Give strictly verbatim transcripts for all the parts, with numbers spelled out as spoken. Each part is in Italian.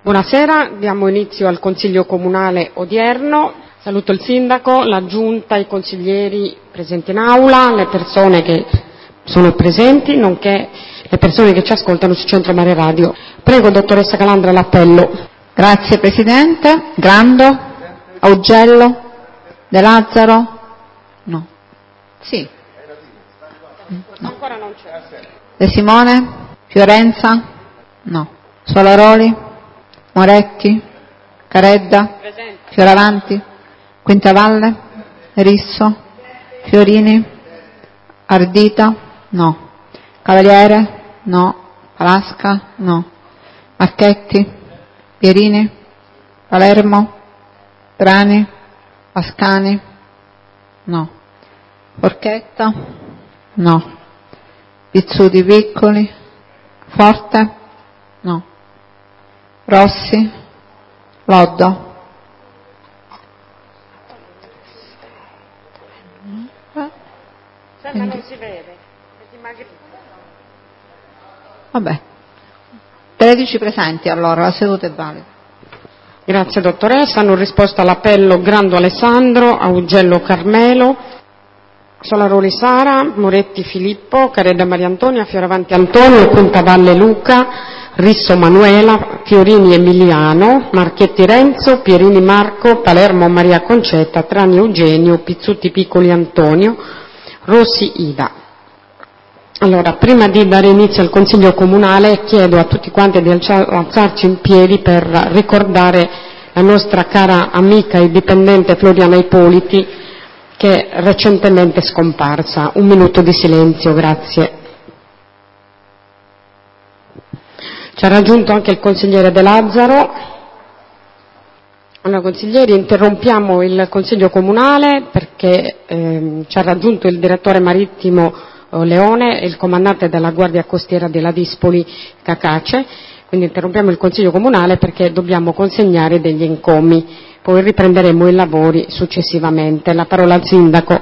Buonasera, diamo inizio al Consiglio Comunale odierno. Saluto il Sindaco, la Giunta, i consiglieri presenti in aula, le persone che sono presenti, nonché le persone che ci ascoltano su Centro Mare Radio. Prego, dottoressa Calandra, l'appello. Grazie Presidente. Grando? Augello? De Lazzaro? No. Sì. No. Ancora non c'è. De Simone? Fiorenza? No. Solaroli? Moretti? Caredda? Presente. Fioravanti? Quintavalle? Risso? Fiorini? Ardita? No. Cavaliere? No. Palasca? No. Marchetti? Pierini? Palermo? Grani? Pascani? No. Forchetta? No. Pizzuti Piccoli? Forte? No. Rossi? Loddo? Sembra non si vede, è dimagrito. Vabbè. tredici presenti allora, la seduta è valida. Grazie dottoressa, hanno risposto all'appello Grando Alessandro, Augello Carmelo, Solaroli Sara, Moretti Filippo, Caredda Maria Antonia, Fioravanti Antonio, Quintavalle Luca, Risso Manuela, Fiorini Emiliano, Marchetti Renzo, Pierini Marco, Palermo Maria Concetta, Trani Eugenio, Pizzuti Piccoli Antonio, Rossi Ida. Allora, prima di dare inizio al Consiglio Comunale, chiedo a tutti quanti di alzarci in piedi per ricordare la nostra cara amica e dipendente Floriana Ippoliti, che è recentemente scomparsa. Un minuto di silenzio, grazie. Ci ha raggiunto anche il consigliere De Lazzaro. Allora, consiglieri, interrompiamo il Consiglio Comunale perché ehm, ci ha raggiunto il direttore marittimo eh, Leone e il comandante della Guardia Costiera della Dispoli Cacace, quindi interrompiamo il Consiglio Comunale perché dobbiamo consegnare degli encomi, poi riprenderemo i lavori successivamente. La parola al Sindaco.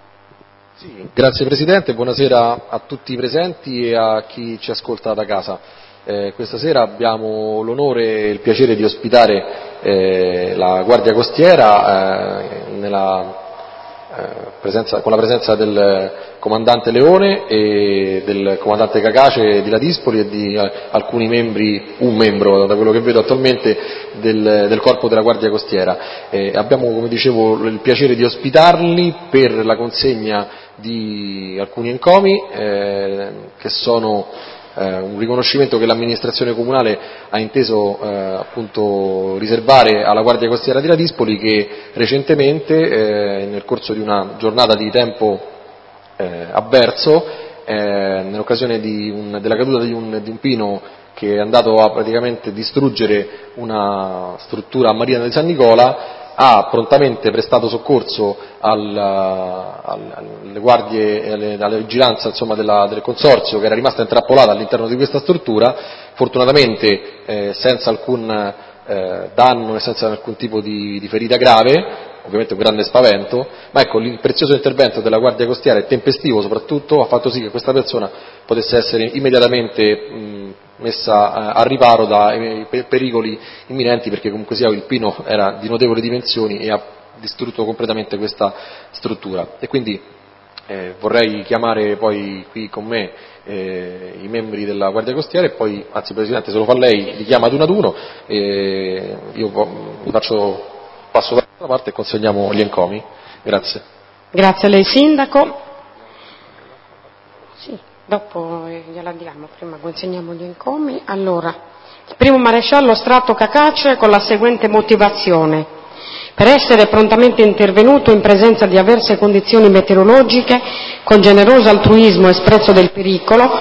Sì, grazie Presidente, buonasera a tutti i presenti e a chi ci ascolta da casa. Eh, questa sera abbiamo l'onore e il piacere di ospitare eh, la Guardia Costiera eh, nella, eh, presenza, con la presenza del Comandante Leone e del Comandante Cacace di Ladispoli e di eh, alcuni membri, un membro da quello che vedo attualmente, del, del Corpo della Guardia Costiera. Eh, abbiamo, come dicevo, il piacere di ospitarli per la consegna di alcuni encomi eh, che sono Eh, un riconoscimento che l'amministrazione comunale ha inteso eh, appunto riservare alla Guardia Costiera di Ladispoli, che recentemente eh, nel corso di una giornata di tempo eh, avverso, eh, nell'occasione di un, della caduta di un, di un pino che è andato a praticamente distruggere una struttura a Marina di San Nicola, ha prontamente prestato soccorso al, al, alle guardie e alle, alla vigilanza insomma, della, del consorzio, che era rimasta intrappolata all'interno di questa struttura, fortunatamente eh, senza alcun eh, danno e senza alcun tipo di, di ferita grave, ovviamente un grande spavento, ma ecco, il prezioso intervento della Guardia Costiera e tempestivo soprattutto ha fatto sì che questa persona potesse essere immediatamente mh, messa a riparo da pericoli imminenti, perché comunque sia il pino era di notevoli dimensioni e ha distrutto completamente questa struttura. E quindi eh, vorrei chiamare poi qui con me eh, i membri della Guardia Costiera e poi, anzi Presidente, se lo fa lei, li chiama ad uno ad uno, e io vi faccio passo dall'altra parte e consegniamo gli encomi. Grazie. Grazie a lei Sindaco. Sì, dopo gliela diamo, prima consegniamo gli encomi. Allora, il primo maresciallo Strato Cacace con la seguente motivazione: per essere prontamente intervenuto in presenza di avverse condizioni meteorologiche, con generoso altruismo e sprezzo del pericolo,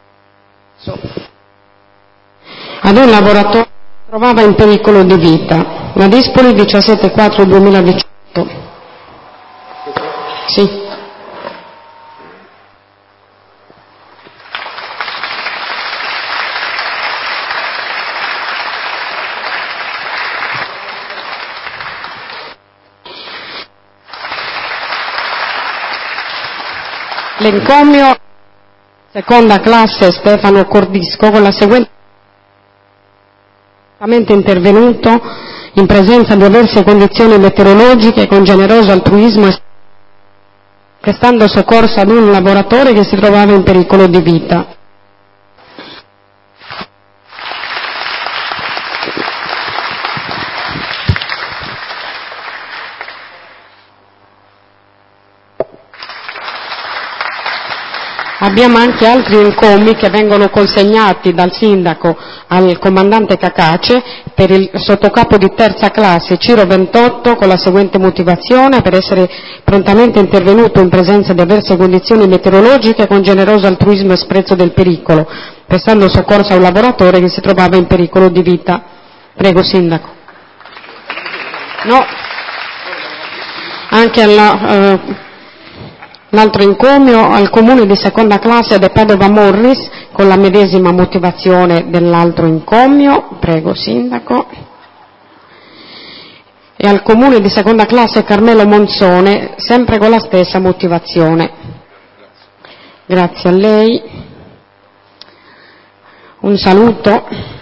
ad un lavoratore che si trovava in pericolo di vita. Ladispoli, diciassette quattro duemiladiciotto. Sì. L'encomio seconda classe Stefano Cordisco con la seguente intervenuto in presenza di avverse condizioni meteorologiche con generoso altruismo e prestando soccorso ad un lavoratore che si trovava in pericolo di vita. Abbiamo anche altri encomi che vengono consegnati dal sindaco al comandante Cacace per il sottocapo di terza classe Ciro ventotto con la seguente motivazione: per essere prontamente intervenuto in presenza di avverse condizioni meteorologiche con generoso altruismo e sprezzo del pericolo, prestando soccorso a un lavoratore che si trovava in pericolo di vita. Prego, sindaco. No. Anche alla... Eh, L'altro encomio al comune di seconda classe De Padova Morris con la medesima motivazione dell'altro encomio. Prego, sindaco. E al comune di seconda classe Carmelo Monzone, sempre con la stessa motivazione. Grazie a lei. Un saluto.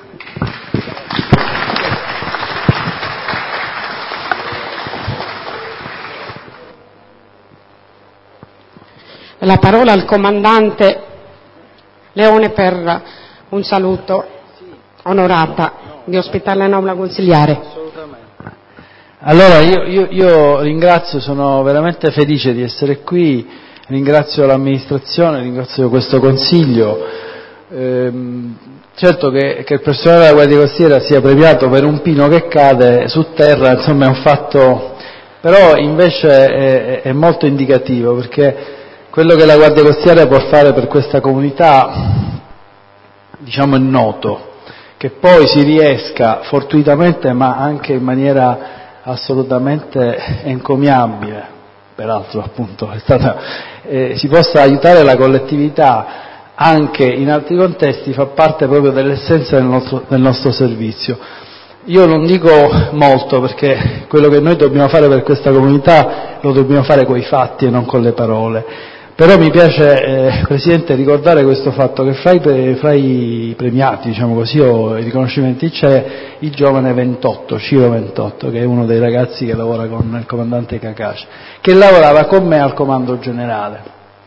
La parola al comandante Leone per un saluto, onorata di ospitarla in aula consiliare. Assolutamente. Allora io, io, io ringrazio, sono veramente felice di essere qui, ringrazio l'amministrazione, ringrazio questo consiglio. Ehm, certo che, che il personale della Guardia Costiera sia premiato per un pino che cade su terra, insomma è un fatto, però invece è, è molto indicativo, perché quello che la Guardia Costiera può fare per questa comunità, diciamo, è noto. Che poi si riesca fortuitamente, ma anche in maniera assolutamente encomiabile, peraltro appunto è stata, eh, si possa aiutare la collettività anche in altri contesti, fa parte proprio dell'essenza del nostro, del nostro servizio. Io non dico molto, perché quello che noi dobbiamo fare per questa comunità lo dobbiamo fare coi fatti e non con le parole. Però mi piace, eh, Presidente, ricordare questo fatto, che fra i, fra i premiati, diciamo così, o i riconoscimenti, c'è il giovane ventotto, Ciro ventotto, che è uno dei ragazzi che lavora con il comandante Cacace, che lavorava con me al comando generale.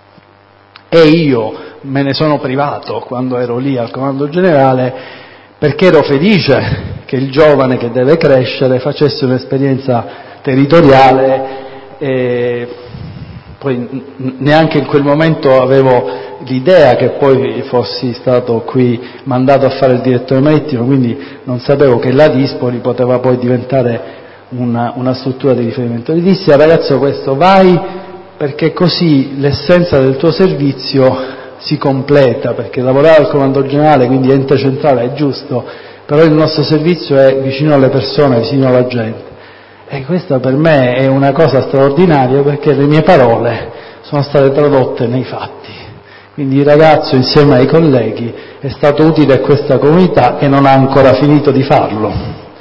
E io me ne sono privato quando ero lì al comando generale, perché ero felice che il giovane che deve crescere facesse un'esperienza territoriale. E poi neanche in quel momento avevo l'idea che poi fossi stato qui mandato a fare il direttore marittimo, quindi non sapevo che la Dispoli poteva poi diventare una, una struttura di riferimento. Gli dissi al ragazzo questo: vai, perché così l'essenza del tuo servizio si completa, perché lavorare al comando generale, quindi ente centrale, è giusto, però il nostro servizio è vicino alle persone, vicino alla gente. E questa per me è una cosa straordinaria, perché le mie parole sono state tradotte nei fatti. Quindi il ragazzo, insieme ai colleghi, è stato utile a questa comunità e non ha ancora finito di farlo.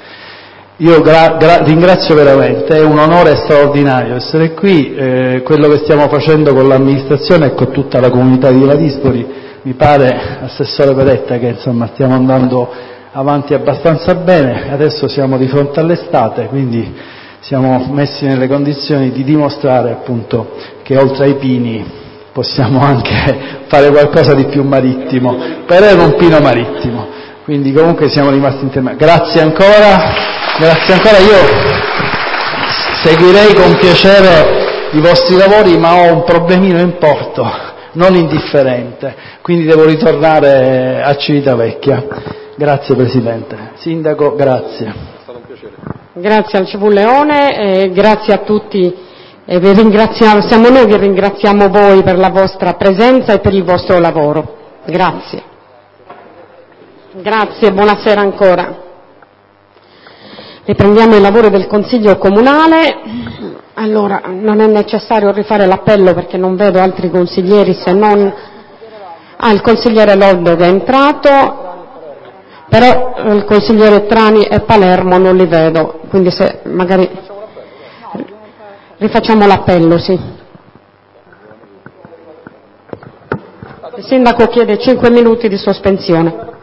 Io gra- gra- ringrazio veramente, è un onore straordinario essere qui. Eh, quello che stiamo facendo con l'amministrazione e con tutta la comunità di Villa Dispoli, mi pare, Assessore Peretta, che insomma stiamo andando avanti abbastanza bene. Adesso siamo di fronte all'estate, quindi siamo messi nelle condizioni di dimostrare appunto che oltre ai pini possiamo anche fare qualcosa di più marittimo, però è un pino marittimo, quindi comunque siamo rimasti in tema. Grazie ancora, grazie ancora, io seguirei con piacere i vostri lavori, ma ho un problemino in porto, non indifferente, quindi devo ritornare a Civitavecchia. Grazie Presidente. Sindaco, grazie. Grazie al C V Leone, e grazie a tutti, e vi ringraziamo, siamo noi che ringraziamo voi per la vostra presenza e per il vostro lavoro. Grazie. Grazie, buonasera ancora. Riprendiamo i lavori del Consiglio Comunale. Allora, non è necessario rifare l'appello perché non vedo altri consiglieri se non... Ah, il consigliere Loddo che è entrato. Però il consigliere Trani e Palermo non li vedo, quindi se magari rifacciamo l'appello, sì. Il sindaco chiede cinque minuti di sospensione.